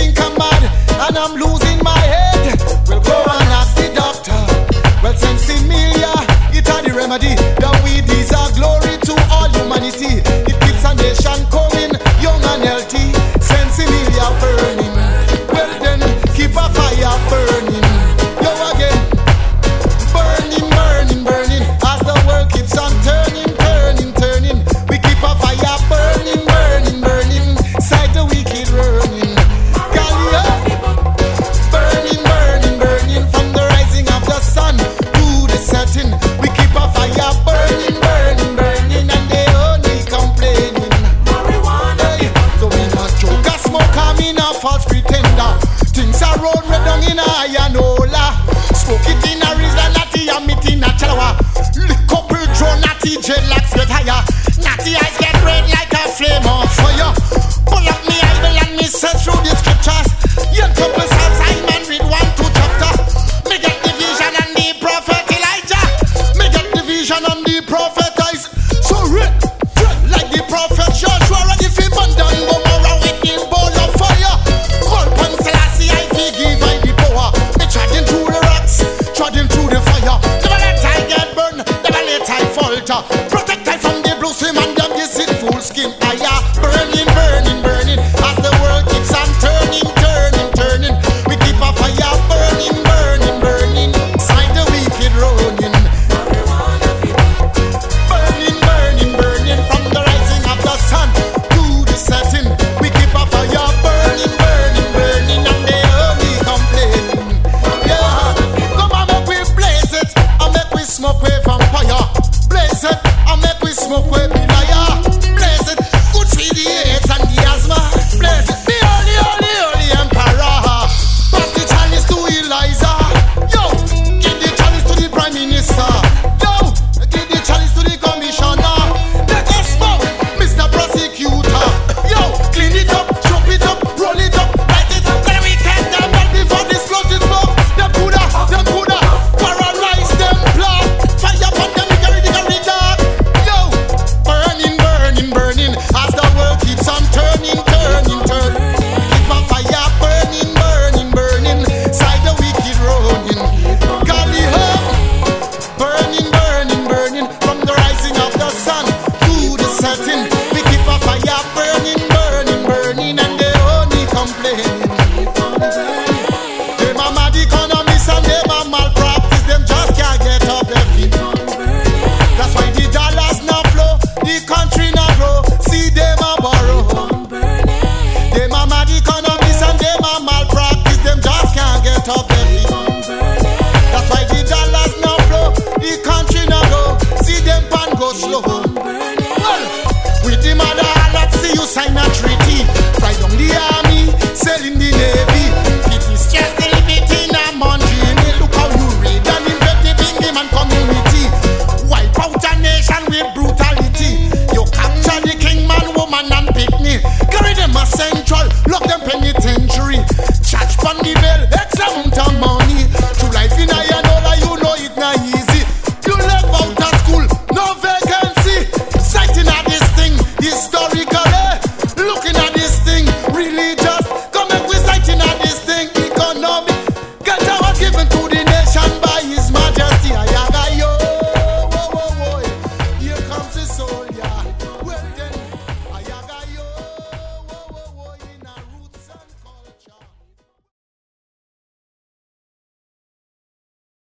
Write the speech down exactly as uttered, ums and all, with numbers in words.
think I'm mad and I'm losing my head. Well, go and ask the doctor. Well, Sensimilia, it had the remedy. The weed is a glory to all humanity. It keeps a nation coming, young and healthy. Sensimilia burning. Well then, keep a fire burning. Yo again, burning, burning, burning. As the world keeps on turning, turning, turning. We keep a fire burning, burning, burning. Side the wicked running. Burning, burning, burning. From the rising of the sun to the setting. We keep a fire burning, burning, burning. And they only complaining. Hey, so we not joke a smoker, me not false pretender. Things are road red down in a Ayanola. Smoke it in a Rizla, natty and meet in a Chalawa. Lick couple drone, natty dreadlocks get higher. Natty eyes get red like a flame on fire. Pull up me Bible and me search through the scriptures. Young couple Psalms, I man read one, two chapter. Me get the vision and the prophet Elijah. Me get the vision and the prophet Isaac. So red, red like the prophet Joshua. Ready for burn down Gomorrah with the bowl of fire. Call upon Selassie, I feel give I the power. Me treading through the rocks, treading through the fire. Never let I get burned, never let I falter. Protect I from the blue swim and them deceitful skin. I are burning, burning, burning. As the world keeps on turning, turning, turning. We keep a fire burning, burning, burning. Sign the wicked running. Burning, burning, burning. From the rising of the sun to the setting. We keep a fire burning, burning, burning. And they only complaining. Yeah, come on, make we blaze it. And make we smoke away from fire. Blaze it, and make we smoke away the liar. Blaze it, good for the AIDS and the asthma. Blaze it, the holy, holy, holy emperor. Pass the chalice to Eliza. Yo, give the chalice to the prime minister. Yo, give the chalice to the commissioner. Let us smoke, Mister Prosecutor. Yo, clean it up, chop it up, roll it up, light it up. Then we can them back before this float is smoke. Them coulda, them coulda paralyze them blood. Fire upon them, diggery, diggery, dog. Yo, burning, burning, burning. As the world keeps on turning, turning, turning. Keep a fire burning, burning, burning. Side the wicked running. Golly hum, burning, burning, burning. From the rising of the sun to the setting. We keep a fire burning, burning, burning. And they only complaining. Them a mad economists and them a malpractice. Them just can't get up their feet. That's why the dollars not flow, the country not grow. See them a borrow. Them a mad economists and them a malpractice. Them just can't get up their feet.